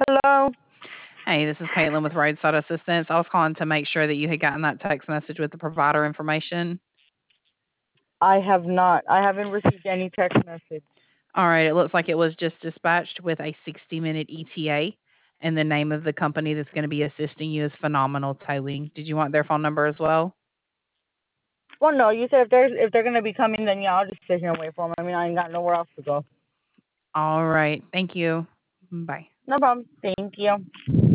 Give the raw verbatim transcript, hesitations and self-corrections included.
Hello. Hey, this is Caitlin with Roadside Assistance. I was calling to make sure that you had gotten that text message with the provider information. I have not. I haven't received any text message. All right, it looks like it was just dispatched with a sixty minute E T A, and the name of the company that's going to be assisting you is Phenomenal Towing. Did you want their phone number as well? Well, no. You said if there's if they're gonna be coming, then yeah, I'll just sit here and wait for them. I mean, I ain't got nowhere else to go. All right, thank you. Bye. No problem. Thank you.